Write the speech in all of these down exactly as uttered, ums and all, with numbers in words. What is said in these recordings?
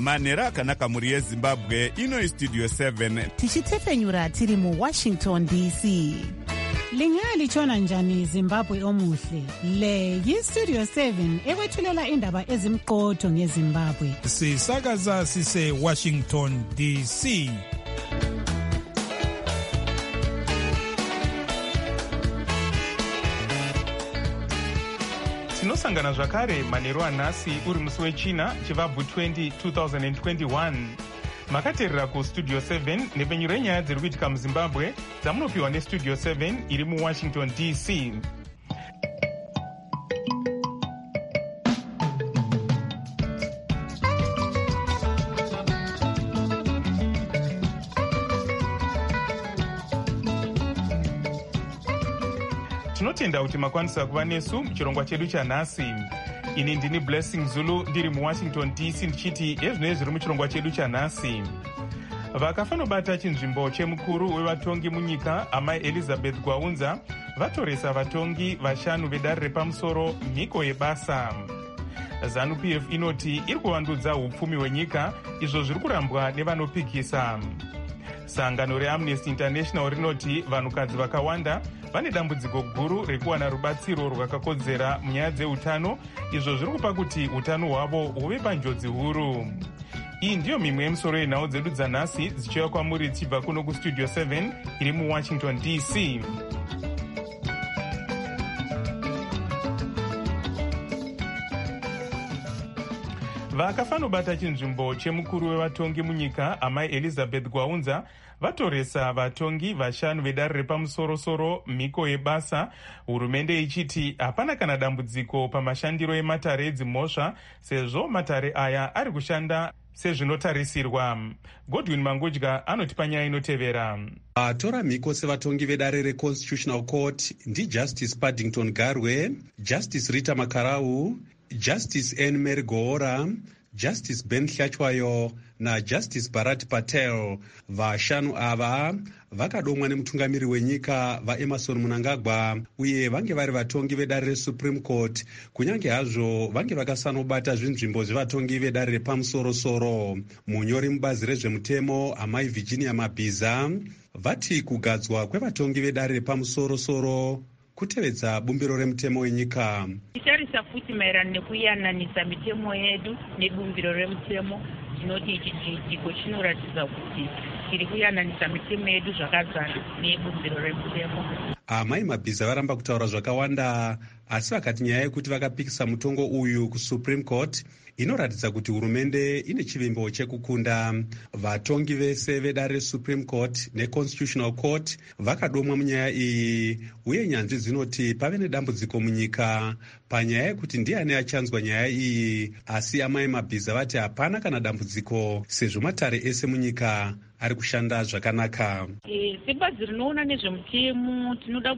manhero akanaka mhuri yezimbabwe. Ino istudio seven tichitefenyura tiri muwashington D C. Lingalitshona njani Zimbabwe omuhle? Le yistudio seven ekwethulela indaba ezimqotho ngeZimbabwe. Sisakaza sise Washington D C. Tinosangana zvakare manheru anhasi uri musi wechina chivabvu twenty twenty twenty-one. Makateerera kustudio seven nepfenyuro yenyaya dziri kuitika muzimbabwe dzamunopiwa nestudio seven iri muwashington D C. Tinotenda kuti makwanisa kuva nesu muchirongwa chedu chanhasi. Ini ndini Blessing Zulu ndiri muwashington D C ndichiti ezvinoi zviri muchirongwa chedu chanhasi. Vakafanobata chinzvimbo chemukuru wevatongi munyika amai Elizabeth Gwaunza vatoresa vatongi vashanu vedare repamusoro mhiko yebasa. Zanu P F inoti iri kuvandudza upfumi hwenyika, izvo zviri kurambwa nevanopikisa. Sangano reAmnesty International rinoti vanhukadzi vakawanda vane dambudziko guru rekuwana rubatsiro rwakakodzera munyaya dzeutano, izvo zviri kupa kuti utano hwavo huve panjodzi huru. Iyi ndiyo mimwe yemisoro yenhau dzedu dzanhasi dzichiuya kwamuri dzichibva kuno kustudio seven iri muwashington D C. Vakafanobata chinzvimbo chemukuru wevatongi munyika amai Elizabeth Gwaunza vatoresa vatongi vashanu vedare repamusoro-soro mhiko yebasa, hurumende ichiti hapana kana dambudziko pamashandiro ematare edzimhosva sezvo matare aya ari kushanda sezvinotarisirwa. Godwin Mangudya anotipa nyaya inotevera. Vatora mhiko sevatongi vedare reConstitutional Court ndi Justice Paddington Garwe, Justice Rita Makarau, Justice N. Mary Goora, Justice Ben Hlachwayo na Justice Bharat Patel. Vashanu ava vakadomwa nemutungamiri wenyika vaEmerson Mnangagwa uye vange vari vatongi vedare reSupreme Court, kunyange hazvo vange vakasanobata zvinzvimbo zvevatongi vedare repamusoro-soro. Munyori mubazi rezvemutemo amai Virginia Mabhiza vati kugadzwa kwevatongi vedare repamusoro-soro kutevedza bumbiro remutemo wenyika. Titarisa futi maererano nekuyananisa mitemo yedu nebumbiro remutemo, tinoti ichi chiitiko chinoratidza kuti tiri kuyananisa mitemo yedu zvakadzana nebumbiro remutemo. Amai Mabhiza varamba kutaura zvakawanda, asi vakati nyaya yekuti vakapikisa mutongo uyu kuSupreme Court inoratidza kuti hurumende ine chivimbo chekukunda. Vatongi vese vedare reSupreme Court neConstitutional Court vakadomwa munyaya iyi, uye nyanzvi dzinoti pave nedambudziko munyika panyaya yekuti ndiani achanzwa nyaya iyi, asi amai Mabhiza vati hapana kana dambudziko sezvo matare ese munyika ari kushanda zvakanaka. E, sebazi rinoona nezvemutemo tinoda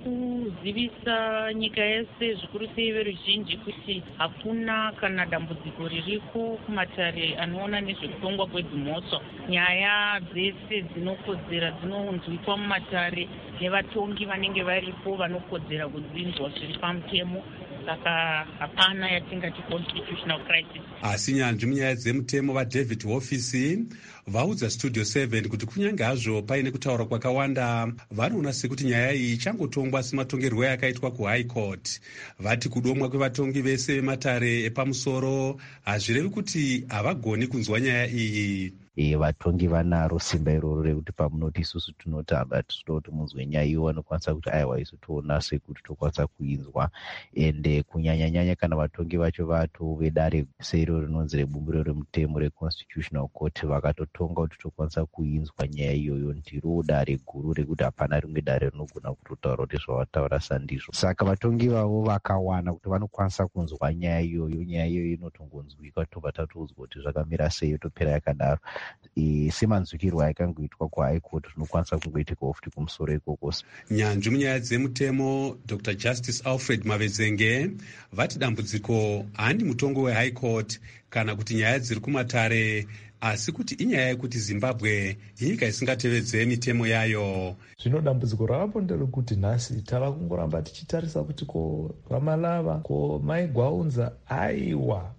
kuzivisa nyika yese zvikuru sei veruzhinji kuti hakuna kana dambudziko ririko kumatare anoona nezvekutongwa kwedzimhosva. Nyaya dzese dzinokodzera dzinonzwikwa mumatare nevatongi vanenge varipo vanokodzera kudzinzwa zviri pamutemo, saka hapana yatingati constitutional crisis. Asi nyanzvi munyaya dzemutemo vaDavid Hofisi vaudza Studio seven kuti kunyange hazvo paine kutaura kwakawanda, vanoona sekuti nyaya iyi ichangotongwa sematongerwo yakaitwa kuHigh Court. Vati kudomwa kwevatongi vese vematare epamusoro hazvirevi kuti havagoni kunzwa nyaya iyi. E, vatongi vanaro simba iroro rekuti pamunoti isusu tinotamba tichida kuti munzwe nyaya iyo vanokwanisa kuti aiwa isu toona sekuti tokwanisa kuinzwa, ende kunyanya-nyanya kana vatongi vacho vato vedare seiro rinonzi rebumbiro remutemo reConstitutional Court vakatotonga kuti tokwanisa kuinzwa nyaya iyoyo, ndiro dare guru rekuti hapana rimwe dare rinogona kutotaura kuti zvavataura sandizvo. Saka vatongi vavo vakawana kuti vanokwanisa kunzwa nyaya iyoyo, nyaya iyoyo inotongonzwika tobva tatoudzwa kuti zvakamira sei topera yakadaro. E, semanzwikirwa aikangoitwa kuHigh Court zvinokwanisa kungoitikawo futi kumusoro ikoko. Nyanzvi munyaya dzemutemo Doctor Justice Alfred Mavezenge vati dambudziko handi mutongo weHigh Court kana kuti nyaya dziri kumatare, asi kuti inyaya yekuti Zimbabwe inyika isingatevedzei mitemo yayo. Zvino dambudziko rakapo nderekuti nhasi tava kungoramba tichitarisa kuti ko Ramalava ko Mai Gwaunza aiwa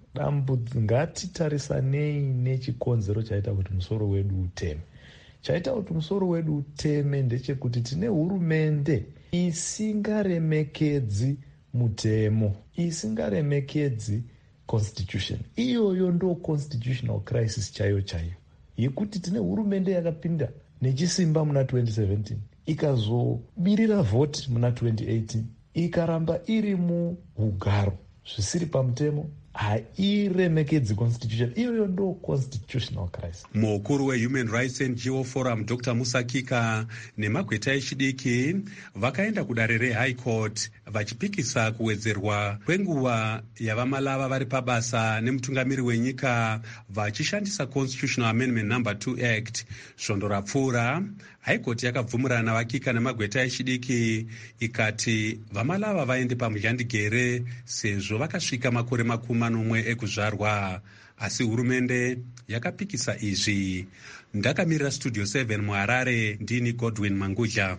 dambudziko, ngatitarisanei nechikonzero chaita kuti musoro wedu uteme. Chaita kuti musoro wedu uteme ndechekuti tine hurumende isingaremekedzi mutemo, isingaremekedzi constitution. Iyoyo ndo constitutional crisis chayo chayo, yekuti tine hurumende yakapinda nechisimba muna twenty seventeen, ikazobirira vote muna twenty eighteen, ikaramba iri muugaro zvisiri pamutemo, hairemekedzi constitution. Iyoyo ndo constitutional crisis. Mukuru weHuman Rights N G O Forum Doctor Musakika nemagweta echidiki vakaenda kudare reHigh Court vachipikisa kuwedzerwa kwenguva yavamalava vari pabasa nemutungamiri wenyika vachishandisa Constitutional Amendment number two Act. Svondo rapfuura, High Court yakabvumirana navakika nemagweta echidiki ikati vamalava vaende pamuzhandigere sezvo vakasvika makore makumi manomwe ekuzvarwa. Asi hurumende yakapikisa izvi. Ndakamirira Studio seven muHarare, ndini Godwin Manguja.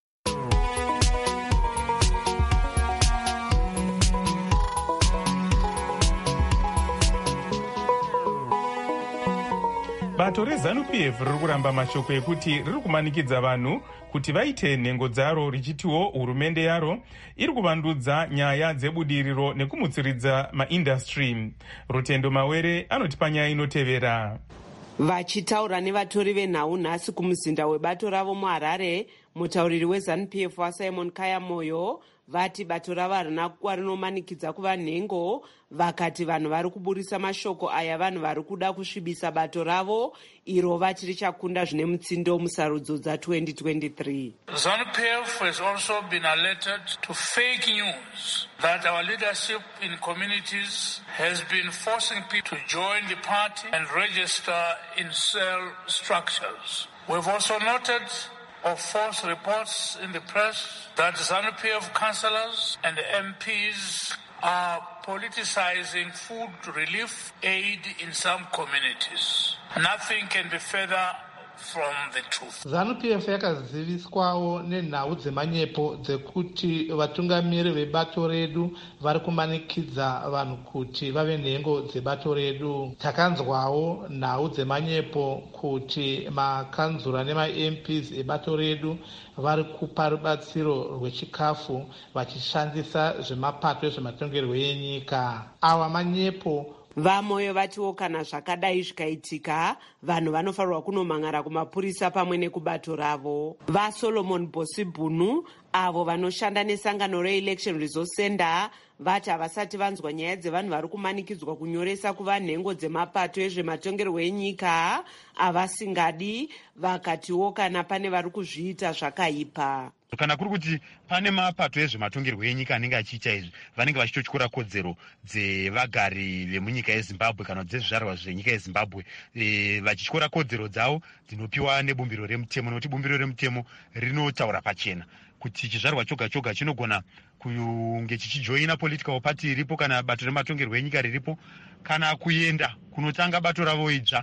Bato reZANU-P F riri kuramba mashoko ekuti riri kumanikidza vanhu kuti vaite nhengo dzaro, richitiwo hurumende yaro iri kuvandudza nyaya dzebudiriro nekumutsiridza maindastry. Rutendo Mawere anoti panyaya inotevera. Vachitaura nevatori venhau nhasi kumuzinda webato ravo muHarare, mutauriri weZANU-P F waSimon Kayamoyo vati bato ravo harina kuwa rinomanikidza kuva nhengo. Vakati vanhu vari kuburisa mashoko aya vanhu vari kuda kusvibisa bato ravo iro vati richakunda zvine mutsindo musarudzo dza-twenty twenty-three. ZANU-P F has also been alerted to fake news that our leadership in communities has been forcing people to join the party and register in cell structures. We've also noted of false reports in the press that ZANU-P F councillors and M Ps are politicizing food relief aid in some communities. Nothing can be further from the truth. ZANU-P F yakaziviswawo nenhau dzemanyepo dzekuti vatungamiri vebato redu vari kumanikidza vanhu kuti vave nhengo dzebato redu. Takanzwawo nhau dzemanyepo kuti makanzura nema-M Ps ebato redu vari kupa rubatsiro rwechikafu vachishandisa zvemapato ezvematongerwo enyika. Awa manyepo. Vamoyo vatiwo kana zvakadai zvikaitika, vanhu vanofanirwa kunomangara kumapurisa pamwe nekubato ravo. VaSolomon Bosibhunu avo vanoshanda nesangano reElection Resource Center vati havasati vanzwa nyaya dzevanhu vari kumanikidzwa kunyoresa kuva nhengo dzemapato ezvematongerwo enyika avasingadi. Vakatiwo kana pane vari kuzviita zvakaipa. Kana kuri kuti pane mapato ezvematongerwo enyika anenge achiita izvi, vanenge vachitotyora kodzero dzevagari vemunyika yeZimbabwe kana dzezvizvarwa zvenyika yeZimbabwe, e, vachityora kodzero dzavo dzinopiwa nebumbiro remutemo, nokuti bumbiro remutemo rinotaura pachena kuti chizvarwa choga choga chinogona kunge chichijoina political party iripo kana bato rematongerwo enyika riripo kana kuenda kunotanga bato ravo idzva.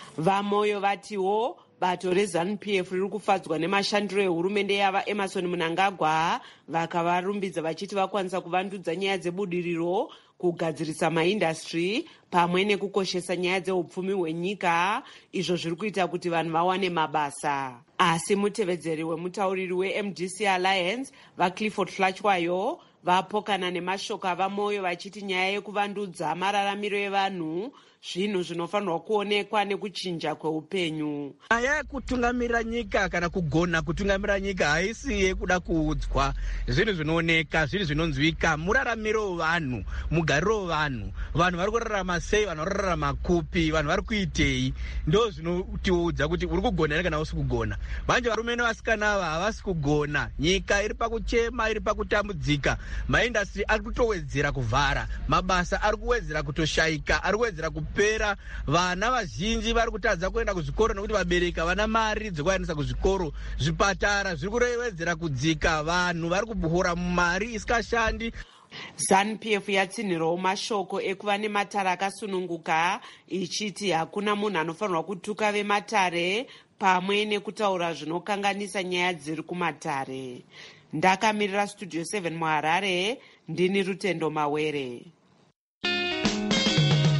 Vamoyo vatiwo bato reZANU-P F riri kufadzwa nemashandiro ehurumende yava Emerson Mnangagwa, vakavarumbidza vachiti vakwanisa kuvandudza nyaya dzebudiriro, kugadzirisa maindastry pamwe nekukoshesa nyaya dzeupfumi hwenyika, izvo zviri kuita kuti vanhu vawane mabasa. Asi mutevedzeri wemutauriri weM D C Alliance vaClifford Hlachwayo vapokana nemashoko avamoyo vachiti nyaya yekuvandudza mararamiro evanhu zvinhu zvinofanirwa kuonekwa nekuchinja kweupenyu. Nyaya yekutungamira nyika kana kugona kutungamira nyika haisi yekuda kuudzwa. Zvinhu zvinooneka, zvinhu zvinonzwika, muraramiro wevanhu, mugariro wevanhu, vanhu vari kurarama sei, vanhu vari kurarama kupi, vanhu vari kuitei, ndo zvinotiudza kuti uri kugona here kana usi kugona. Manje varume nevasikana ava havasi kugona, nyika iri pakuchema, iri pakutambudzika, maindastry ari kutowedzera kuvhara, mabasa ari kuwedzera kutoshaika, ari kuwedzera kupera, vana vazhinji vari kutadza kuenda kuzvikoro nekuti vabereki havana mari dzekuendesa kuzvikoro, zvipatara zviri kurewedzera kudzika, vanhu vari kubohora mari isikashandi. ZANU-P F yatsinhirawo mashoko ekuva nematare akasununguka, ichiti hakuna munhu anofanirwa kutuka vematare pamwe nekutaura zvinokanganisa nyaya dziri kumatare. Ndakamirira Studio seven muHarare, ndini Rutendo Mawere.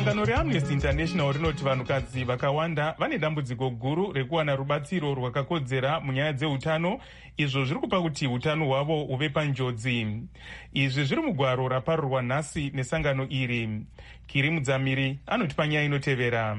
sangano reamnesty international rinoti vanhukadzi vakawanda vane dambudziko guru rekuwana rubatsiro rwakakodzera munyaya dzeutano, izvo zviri kupa kuti utano hwavo huve panjodzi. Izvi zviri mugwaro raparurwa nhasi nesangano iri. Kiri Mudzamiri anotipa nyaya inotevera.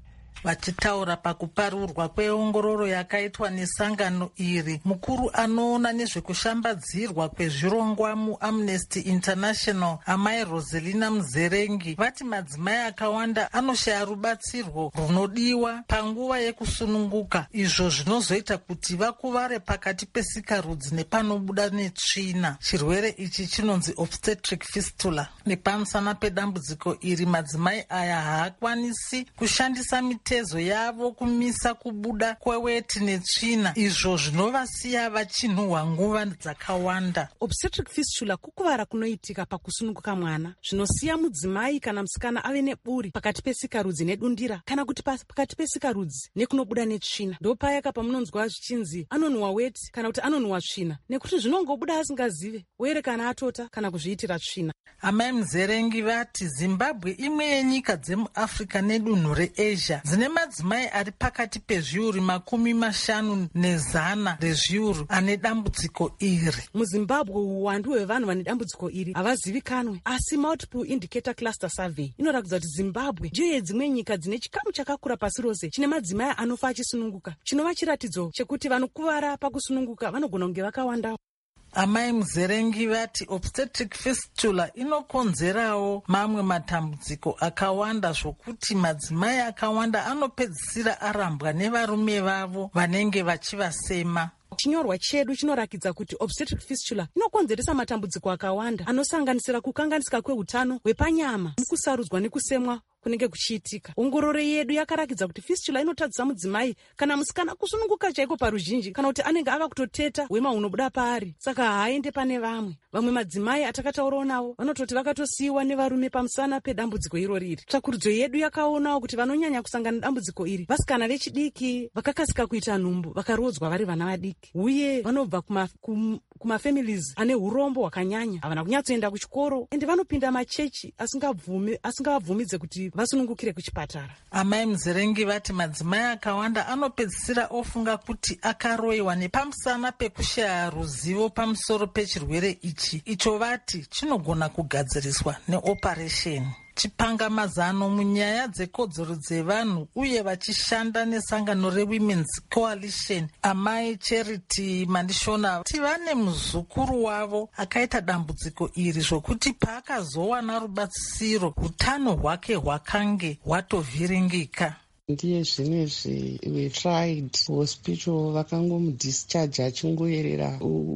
Vachitaura pakuparurwa kweongororo yakaitwa nesangano iri, mukuru anoona nezvekushambadzirwa kwezvirongwa muamnesty international amai Roselina Muzerengi vati madzimai akawanda anoshaya rubatsirwo runodiwa panguva yekusununguka, izvo zvinozoita kuti vakuvare pakati pesikarudzi nepanobuda netsvina. Chirwere ichi chinonzi obstetric fistula. Nepamusana pedambudziko iri, madzimai aya haakwanisi kushandisa mitezo yavo kumisa kubuda kweweti netsvina, izvo zvinovasiya vachinhuhwa nguva dzakawanda. Obstetric fistula kukuvara kunoitika pakusununguka mwana, zvinosiya mudzimai kana musikana ave neburi pakati pesikarudzi nedundira, kana kuti pakati pesikarudzi nekunobuda netsvina. Ndopayaka pamunonzwa zvichinzi anonhuhwa weti kana kuti anonhuhwa tsvina, nekuti zvinongobuda asingazive, uye kana atota kana kuzviitira tsvina. Amai Muzerengi vati Zimbabwe imwe yenyika dzemuAfrica nedunhu reAsia dzine madzimai ari pakati pezviuru makumi mashanu nezana rezviuru ane dambudziko iri. MuZimbabwe uwandu hwevanhu vane dambudziko iri havazivikanwe, asi multiple indicator cluster survey inoratidza kuti Zimbabwe ndiyo yedzimwe nyika dzine chikamu chakakura pasi rose chine madzimai anofa achisununguka, chinova chiratidzo chekuti vanokuvara pakusununguka vanogona kunge vakawanda. Amai Muzerengi vati obstetric fistula inokonzerawo mamwe matambudziko akawanda, zvokuti madzimai akawanda anopedzisira arambwa nevarume vavo vanenge vachivasema. Chinyorwa chedu chinorakidza kuti obstetric fistula inokonzeresa matambudziko akawanda anosanganisira kukanganisika kweutano hwepanyama mukusarudzwa nekusemwa kunenge kuchiitika. Ongororo yedu yakarakidza kuti fistula inotadzisa mudzimai kana musikana kusununguka chaiko paruzhinji, kana kuti anenge ava kutoteta hwema hunobuda paari, saka haaende pane vamwe. Vamwe madzimai atakataurawo navo vanototi vakatosiyiwa nevarume pamusana pedambudziko irori iri. Tsvakurudzo yedu yakaonawo kuti vanonyanya kusangana nedambudziko iri vasikana vechidiki vakakasika kuita nhumbu vakarodzwa vari vana vadiki, uye vanobva kuma, kum, kumafamilies ane urombo hwakanyanya, havana kunyatsoenda kuchikoro, ende vanopinda machechi asingavabvumidze kuti vasunungukire kuchipatara. Amai Muzerengi vati madzimai akawanda anopedzisira ofunga kuti akaroiwa nepamusana pekushaya ruzivo pamusoro pechirwere ichi, icho vati chinogona kugadziriswa neoperation. Chipangamazano munyaya dzekodzero dzevanhu uye vachishanda nesangano reWomen's Coalition, amai Charity Mandishona ti vane muzukuru wavo akaita dambudziko iri, zvokuti paakazowana rubatsiro utano hwake hwakange hwatovhiringika. Ndiye zvinezvi we tried hospital vakangomudischarge achingoyerera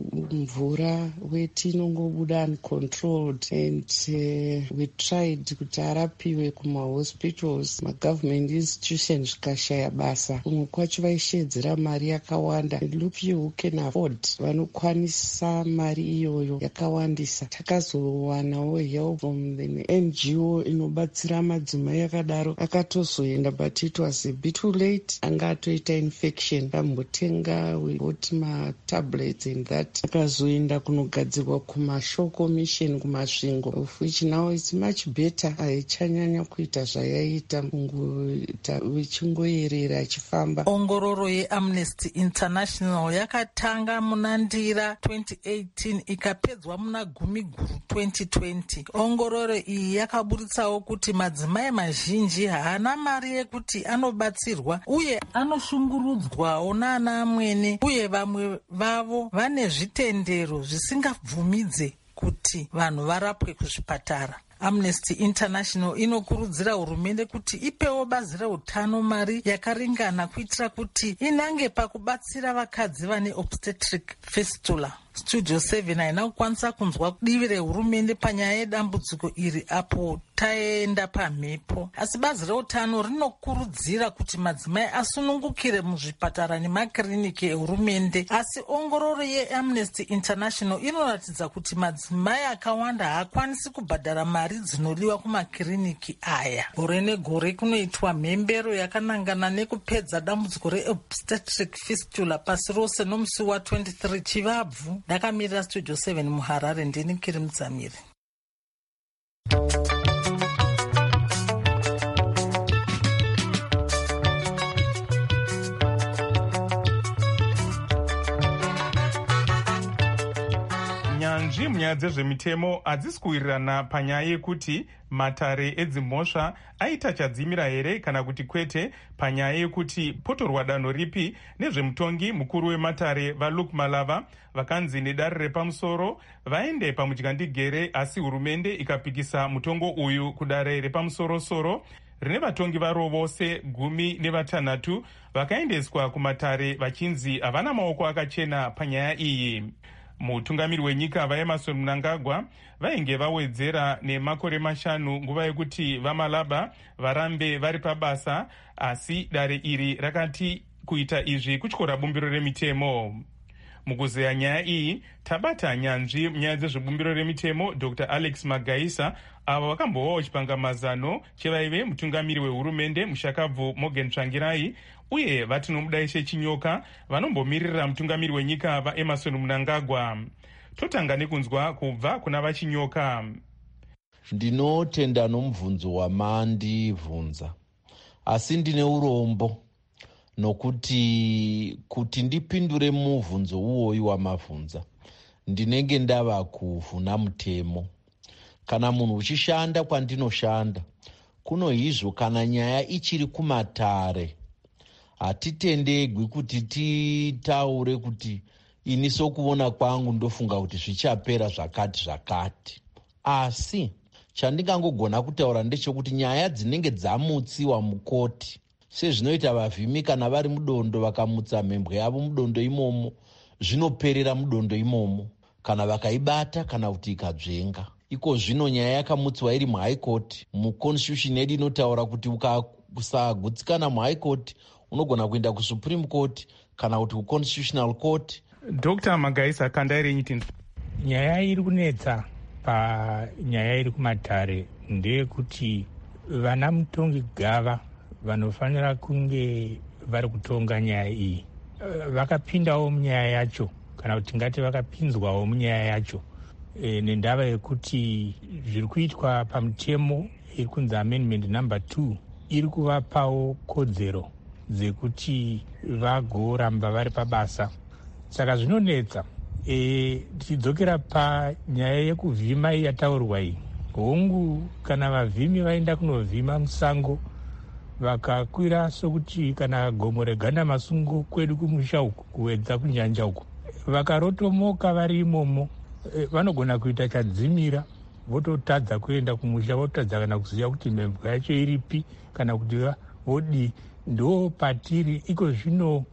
mvura, weti inongobuda uncontrolled, and uh, we tried kuti arapiwe kumahospitals magovernment institution zvikashaya basa. Umwe kwacho vaishedzera mari yakawanda. Look you who can afford, vanokwanisa mari iyoyo yakawandisa. Takazowanawo help from the N G O inobatsira madzimai akadaro, akatozoenda but it was a bit too late. Anga atoita infection, ambotenga we bought ma tablets and that, akazoenda kunogadzirwa kumashoko mission kumasvingo, of which now it's much better. Haichanyanya kuita zvayaita kungoita vichingoyerera achifamba. Ongororo yeAmnesty International yakatanga muna Ndira twenty eighteen ikapedzwa muna Gumi Guru twenty twenty. Ongororo iyi yakaburitsawo kuti madzimai mazhinji haana mari yekuti anobatsirwa uye anoshungurudzwawo naana amwene, uye vamwe vavo vane zvitendero zvisingabvumidze kuti vanhu varapwe kuzvipatara. Amnesty International inokurudzira hurumende kuti ipewo bazi reutano mari yakaringana kuitira kuti inange pakubatsira vakadzi vane obstetric fistula. Studio seven haina kukwanisa kunzwa divi rehurumende panyaya yedambudziko iri apo taenda pamhepo, asi bazi reutano rinokurudzira kuti madzimai asunungukire muzvipatara nemakiriniki ehurumende. Asi ongororo yeAmnesty International inoratidza kuti madzimai akawanda haakwanisi kubhadhara mari dzinodiwa kumakiriniki aya. Gore negore kunoitwa mhembero yakanangana nekupedza dambudziko reobstetric fistula pasi rose nomusi wa twenty-three Chivabvu. Ndakamirira Studio seven muHarare, ndini Kiri Mudzamiri. nyanzvi munyaya dzezvemitemo hadzisi kuwirirana panyaya yekuti matare edzimhosva aita chadzimira here kana kuti kwete panyaya yekuti potorwa danho ripi nezvemutongi mukuru wematare vaLuke Malava vakanzi nedare repamusoro vaende pamudyandigere, asi hurumende ikapikisa mutongo uyu kudare repamusoro-soro rine vatongi varo vose gumi nevatanhatu vakaendeswa kumatare vachinzi havana maoko akachena panyaya iyi. Mutungamiri wenyika vaEmmerson Mnangagwa vainge vawedzera nemakore mashanu nguva yekuti vaMalaba varambe vari pabasa, asi dare iri rakati kuita izvi kutyora bumbiro remitemo. Mukuzeya nyaya iyi tabata nyanzvi munyaya dzezvebumbiro remitemo Dr Alex Magaisa, avo vakambovawo chipangamazano chevaive mutungamiri wehurumende mushakabvu Morgan Tsvangirai uye vatinomudaishe Chinyoka vanombomirira mutungamiri wenyika vaEmmerson Mnangagwa. Totanga nekunzwa kubva kuna vaChinyoka. Ndinotenda nomubvunzo wamandibvunza, asi ndine urombo nokuti kuti ndipindure mubvunzo uwoyu wamabvunza ndinenge ndava kuvhuna mutemo. Kana munhu uchishanda kwandinoshanda, kuno izvo kana nyaya ichiri kumatare hatitendegwi kuti titaure kuti ini sokuona kwangu ndofunga kuti zvichapera zvakati zvakati. Asi chandingangogona kutaura ndechekuti nyaya dzinenge dzamutsiwa mukoti, sezvinoita vavhimi kana vari mudondo vakamutsa mhembwe yavo mudondo imomo, zvinoperera mudondo imomo kana vakaibata kana kuti ikadzvenga. Iko zvino nyaya yakamutsiwa iri muhigh court, muconstitution yedu inotaura kuti ukasagutsikana muhigh court unogona kuenda kusupreme court kana kuti kuconstitutional court. Dr Magaisa, kandaire nyiti nyaya iri kunetsa panyaya iri kumatare ndeyekuti vana mutongi gava vanofanira kunge vari kutonga nyaya iyi vakapindawo munyaya yacho, kana kuti ngati vakapinzwawo munyaya yacho e, nendava yekuti zviri kuitwa pamutemo iri kunzi amendment number two iri kuvapawo kodzero dzekuti vagoramba vari pabasa. Saka zvinonetsa. E, tichidzokera panyaya yekuvhima yataurwa iyi, hongu kana vavhimi vaenda kunovhima musango vakakwira sokuti kana gomo reganda masungo kwedu kumusha uku kuwedza kunyanja uku, vakarotomoka vari imomo e, vanogona kuita chadzimira vototadza kuenda kumusha, vototadza kana kuziva kuti mhembwe yacho iripi kana kuti vodi. Ndo patiri iko zvino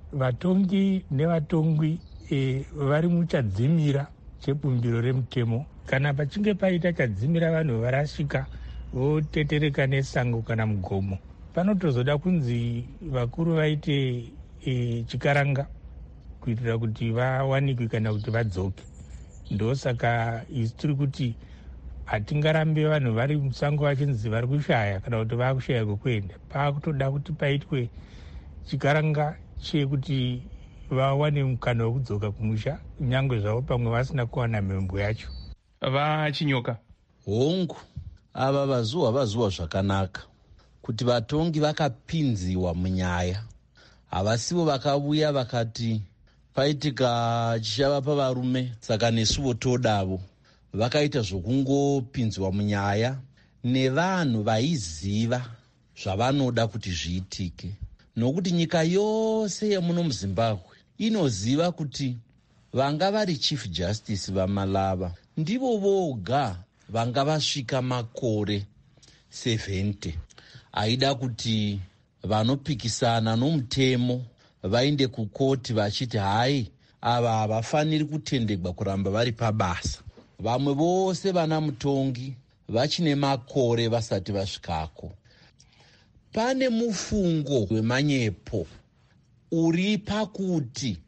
vatongi nevatongwi e, vari muchadzimira chebumbiro remutemo. Kana pachinge paita chadzimira vanhu varasvika votetereka nesango kana mugomo, panotozoda kunzi vakuru vaite e, chikaranga kuitira kuti vawanikwe kana kuti vadzoke. Ndosaka isi tiri kuti hatingarambe vanhu vari musango vachinzi vari kushaya kana kuti vakushaya kwekuenda. Paakutoda kuti paitwe chikaranga chekuti vawane mukana wekudzoka kumusha nyangwe zvavo pamwe vasina kuwana mhembwe yacho. VaChinyoka, hongu ava vazuwa vazuwa zvakanaka kuti vatongi vakapinziwa munyaya, havasivo vakauya vakati paitika chichava pavarume saka nesuvo todavo. Vakaita zvokungopinzwa munyaya nevanhu vaiziva zvavanoda kuti zviitike, nokuti nyika yose yemuno muZimbabwe inoziva kuti vanga vari chief justice vaMalava ndivo voga vanga vasvika makore seventy. Aida kuti vanopikisana nomutemo vainde kukoti vachiti hai ava havafaniri kutendegwa kuramba vari pabasa. Vamwe vose vana mutongi vachine makore vasati vasvikako. Pane mufungo wemanyepo uri pakuti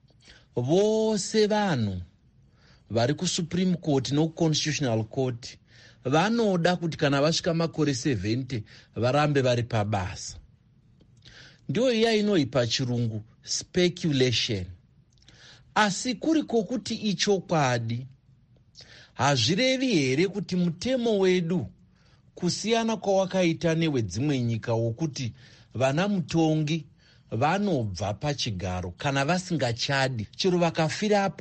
vose vanhu vari kusupreme court nokuconstitutional court vanoda kuti kana vasvika makore seventy varambe vari pabasa. Ndio iya inoipa chirungu speculation. Asi kuriko kuti ichokwadi, hazvirevi here kuti mutemo wedu kusiyana kwawakaita newedzimwe nyika wokuti vana mutongi vanobva pachigaro kana vasingachadi chero vakafirapo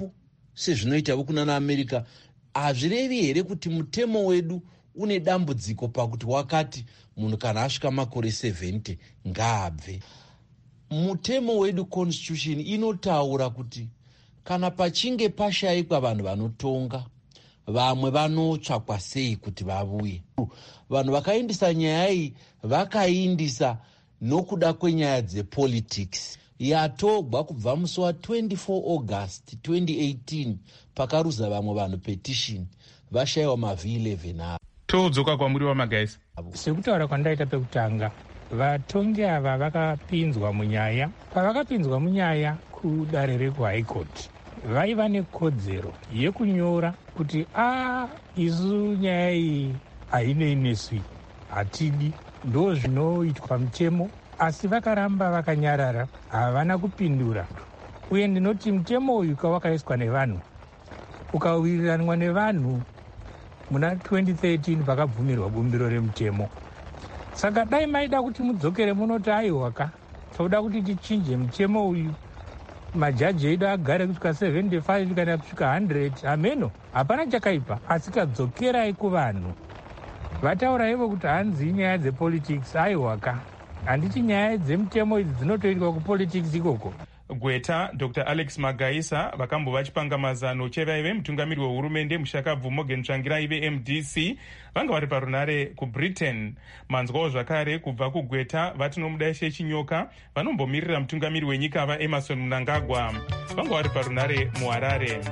sezvinoitavo kuna naamerica, hazvirevi here kuti mutemo wedu une dambudziko pakuti wakati munhu kana asvika makore seventy ngaabve? Mutemo wedu constitution inotaura kuti kana pachinge pashayikwa vanhu vanotonga, vamwe vanotsvakwa sei kuti vavuye. Vanhu vakaindisa nyaya iyi vakaindisa nokuda kwenyaya dzepolitics yatogwa kubva musi wa twenty-four August twenty eighteen pakaruza vamwe vanhu petition vashayiwa mavi eleven avo. Todzoka kwamuri waMagaisa. Sekutaura kwandaita pekutanga, vatongi ava vakapinzwa munyaya. Pavakapinzwa munyaya kudare rekuhigh court, vaiva nekodzero yekunyora kuti a isu nyaya iyi hainei nesu, hatidi, ndo zvinoitwa mutemo. Asi vakaramba vakanyarara, havana kupindura. Uye ndinoti mutemo uyu wakaiswa nevanhu, ukawiriranwa nevanhu muna twenty thirteen pakabvumirwa bumbiro remutemo. Saka dai maida kuti mudzokere munoti aiwaka, toda kuti tichinje mutemo uyu, majaji edu agare kusvika seventy-five kana kusvika one hundred, ameno hapana chakaipa, asi kadzokerai kuvanhu. Vataura ivo kuti hanzi inyaya dzepolitics, aiwaka. Handiti nyaya dzemutemo idzi dzinotoitwa kupolitics ikoko. Gweta Doctor Alex Magaisa vakambo vachipanga mazano chevaive mutungamiri wehurumende mushakabvu Morgan Tsvangirai ve-M D C vanga vari parunare kuBritain. Manzwawo zvakare kubva kuGweta vatinomudaishe chinyoka vanombomirira mutungamiri wenyika vaEmerson Mnangagwa vanga vari parunare muHarare.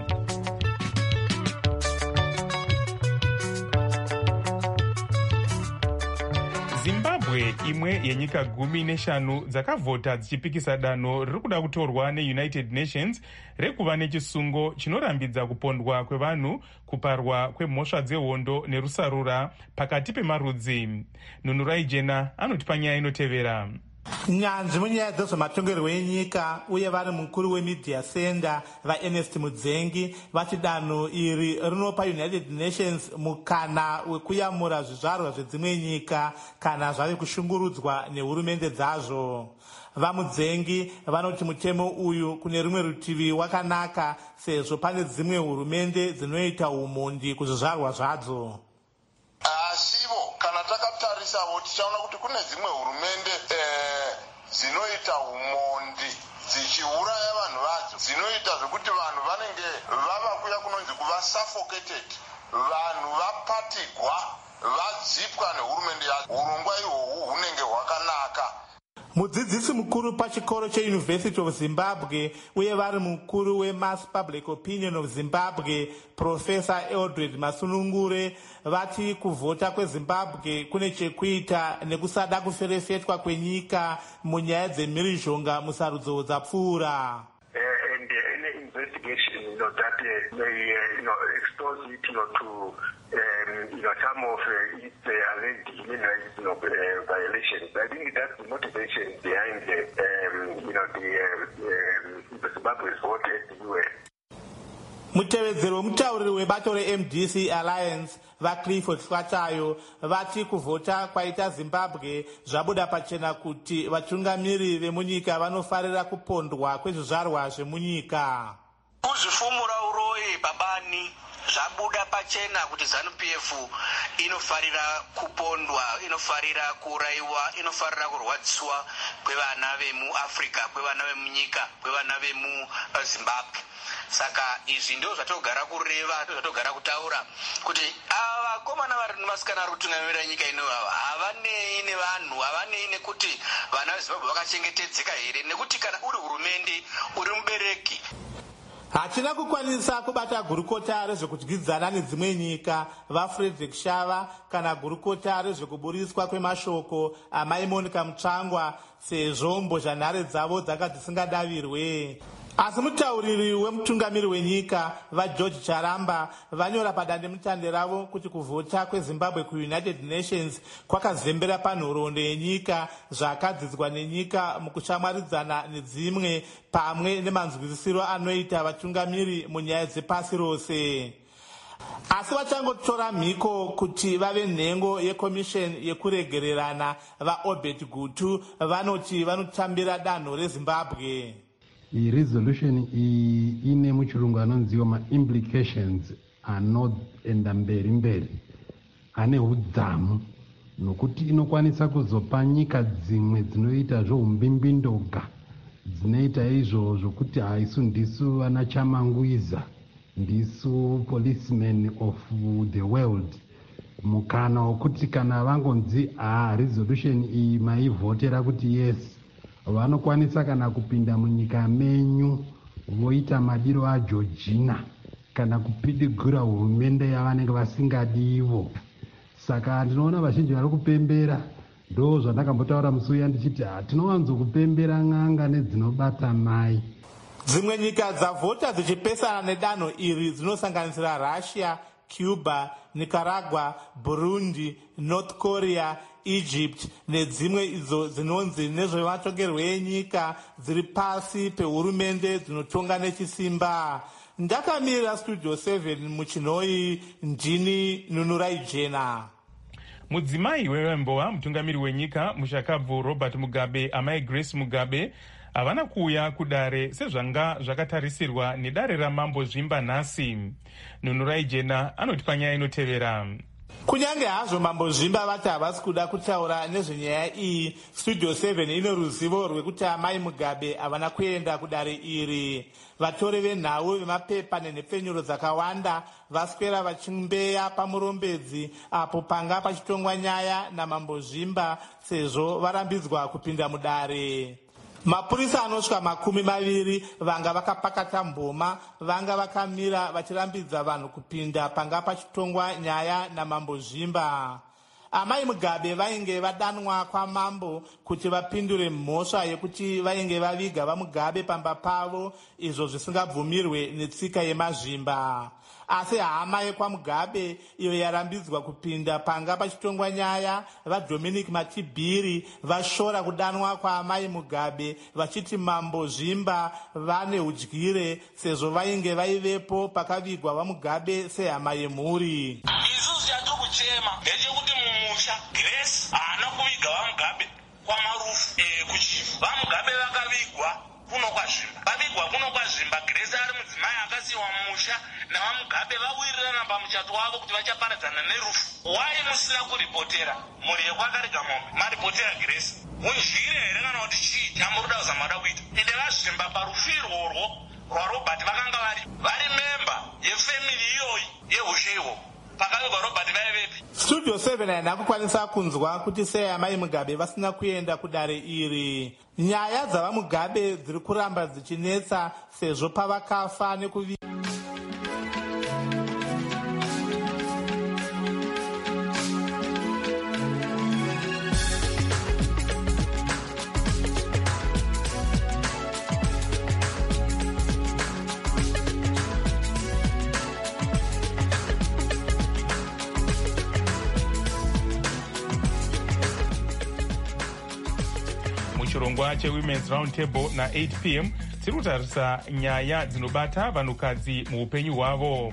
Zimbabwe, imwe yenyika gumi neshanu dzakavhota dzichipikisa danho riri kuda kutorwa neUnited Nations rekuva nechisungo chinorambidza kupondwa kwevanhu, kuparwa kwemhosva dzehondo nerusarura pakati pemarudzi. Nunurai Jena anoti panyaya inotevera. Nyanzvi munyaya dzezvematongerwo enyika uye vari mukuru wemedia center vaErnest Mudzengi vati danho iri rinopa United Nations mukana wekuyamura zvizvarwa zvedzimwe nyika kana zvave kushungurudzwa nehurumende dzazvo. VaMudzengi vanoti mutemo uyu kune rumwe rutivi wakanaka sezvo pane dzimwe hurumende dzinoita umhondi kuzvizvarwa zvadzo. Asivo kana takatarisavo tichaona kuti kune dzimwe hurumende eh, dzinoita umhondi dzichiuraya vanhu vadzo, dzinoita zvekuti vanhu vanenge vava kuya kunonzi kuva suffocated, vanhu vapatigwa, vadzipwa nehurumende yadzo. Urongwa ihwohwu hunenge hwakanaka. Mudzidzisi mukuru pachikoro cheUniversity of Zimbabwe uye vari mukuru weMass Public Opinion of Zimbabwe Professor Eldred Masunungure vati kuvhota kweZimbabwe kune chekuita nekusada kuferefetwa kwenyika munyaya dzemhirizhonga musarudzo dzapfuura. And any investigation, you know, that uh, may, uh, you know, expose it, you know, to Um, you know, some of uh, its uh, alleged human rights, you know, uh, violations. I think that's the motivation behind the, um, you know, the, um, um, the Zimbabwe's vote at the U N. Mutevedzeri wemutauriri webato reM D C Alliance vaClifford Swatayo vati kuvhota kwaita Zimbabwe zvabuda pachena kuti vatungamiri vemunyika vanofarira kupondwa kwezvizvarwa zvemunyika. Kuzvifumura uroyi babani zvabuda pachena kuti ZANU P F inofarira kupondwa, inofarira kuraiwa, inofarira kurwadziswa kwevana vemuAfrica, kwevana vemunyika, kwevana vemuZimbabwe. Saka izvi ndizvo zvatogara kureva, ndizvo zvatogara kutaura kuti ava vakomana vari nemasikana ari kutungamirira nyika ino ava havanei nevanhu, havanei nekuti vana veZimbabwe vakachengetedzeka here, nekuti kana uri hurumende, uri mubereki. Hachina kukwanisa kubata gurukota rezvekudyidzana nedzimwe nyika vaFrederick Shava kana gurukota rezvekuburiswa kwemashoko amai Monica Mutsvangwa sezvo mbozhanhare dzavo dzanga dzisingadavirwe. Asi mutauriri wemutungamiri wenyika vaGeorge Charamba vanyora padandemutande ravo kuti kuvhota kweZimbabwe kuUnited Nations kwakazembera panhoroondo yenyika zvakadzidzwa nenyika mukushamwaridzana nedzimwe pamwe nemanzwisisiro anoita vatungamiri munyaya dzepasi rose. Asi vachangotora mhiko kuti vave nhengo yekomisheni yekuregererana vaObert Gutu vanoti vanotambira danho reZimbabwe. iyi resolution iyi ine muchirungu anonziwa maimplications anoenda mberi mberi ane udzamu, nokuti inokwanisa kuzopa nyika dzimwe dzinoita zvoumbimbi-ndoga, dzinoita izvo zvokuti haisu ndisu vana chamanguiza, ndisu policemen of the world, mukana wokuti kana vangonzi ah resolution iyi maivhotera kuti yes, vanokwanisa kana kupinda munyika menyu voita madiro ageorgina kana kupidigura hurumende yavanenge vasingadivo. Saka ndinoona vazhinji vari kupembera, ndo zvandakambotaura musi uya ndichiti tinowanzokupembera n'anga nedzinobata mai. Dzimwe nyika dzavhota dzichipesana nedanho iri dzinosanganisira Russia, Cuba, Nicaragua, Burundi, North Korea, Egypt nedzimwe idzo dzinonzi nezvematongerwo enyika dziri pasi pehurumende dzinotonga nechisimba. Ndakamirira Studio seven muchinoi, ndini Nunurai Jena. Mudzimai wevembowa mutungamiri wenyika mushakabvu Robert Mugabe amai Grace Mugabe havana kuuya kudare sezvanga zvakatarisirwa nedare ramambo zvimba nhasi. Nunurai Jena anoti panyaya inotevera. Kunyange hazvo mambo zvimba vati havasi kuda kutaura nezvenyaya iyi, Studio seven ine ruzivo rwekuti amai Mugabe havana kuenda kudare iri. Vatori venhau vemapepa nenhepfenyuro dzakawanda vaswera vachimbeya pamurombedzi apo panga pachitongwa nyaya namambo zvimba sezvo varambidzwa kupinda mudare. Mapurisa anosvika makumi maviri vanga vakapakata mboma vanga vakamira vachirambidza vanhu kupinda panga pachitongwa nyaya namambo zvimba. Amai Mugabe vainge vadanwa kwamambo kuti vapindure mhosva yekuti vainge vaviga vaMugabe pamba pavo, izvo zvisingabvumirwe netsika yemazvimba. Asi hama yekwaMugabe iyo yarambidzwa kupinda panga pachitongwa nyaya vaDominic Matibiri vashora kudanwa kwaamai Mugabe vachiti mambo zvimba vane udyire sezvo vainge vaivepo pakavigwa vaMugabe sehama yemhuri. Isusu chatikuchema ndechekuti mumusha Grace haana kuviga vaMugabe kwamarufu kuchifu. VaMugabe vakavigwa kuno kwazvimba. Vavigwa kuno kwazvimba, Grace ari mudzimai akasiyiwa mumusha navaMugabe vawirirana pamuchato wavo kuti vachaparadzana nerufu. Wai musina kuripotera mhuri yekwakarega mombe? Maripotera Grace. Unjire here kana kuti chii chamuri kuda kuzama kuda kuita? Ende vaZvimba parufu irworwo rwaRobert vakanga vari vari memba yefemili iyoyi yehushe ihwo. Pakavigwa Robert vaivepi? Studio seven haina kukwanisa kunzwa kuti sei amai Mugabe vasina kuenda kudare iri. Nyaya dzavaMugabe dziri kuramba dzichinetsa sezvo pavakafa nekuvi chirongwa chewomen's round table na eight p m tiri kutarisa nyaya dzinobata vanhukadzi muupenyu hwavo.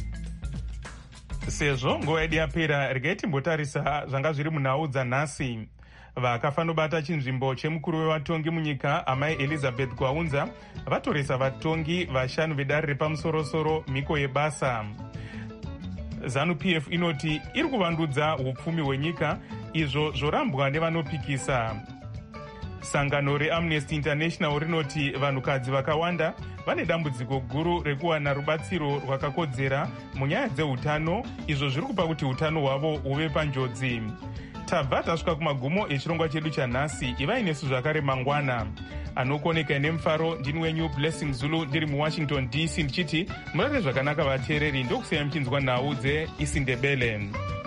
Sezvo nguva yedu yapera, regai timbotarisa zvanga zviri munhau dzanhasi. Vakafanobata chinzvimbo chemukuru wevatongi munyika amai Elizabeth Gwaunza vatoresa vatongi vashanu vedare repamusorosoro mhiko yebasa. Zanu P F inoti iri kuvandudza upfumi hwenyika, izvo zvorambwa nevanopikisa. Sangano reAmnesty International rinoti vanhukadzi vakawanda vane dambudziko guru rekuwana rubatsiro rwakakodzera munyaya dzeutano, izvo zviri kupa kuti utano hwavo huve panjodzi. Tabva tasvika kumagumo echirongwa chedu chanhasi. Ivai nesu zvakare mangwana. Anokoneka nemufaro ndini wenyu Blessing Zulu ndiri muWashington D C ndichiti murate zvakanaka vateereri, ndokusiyai muchinzwa nhau dzeIsindebele.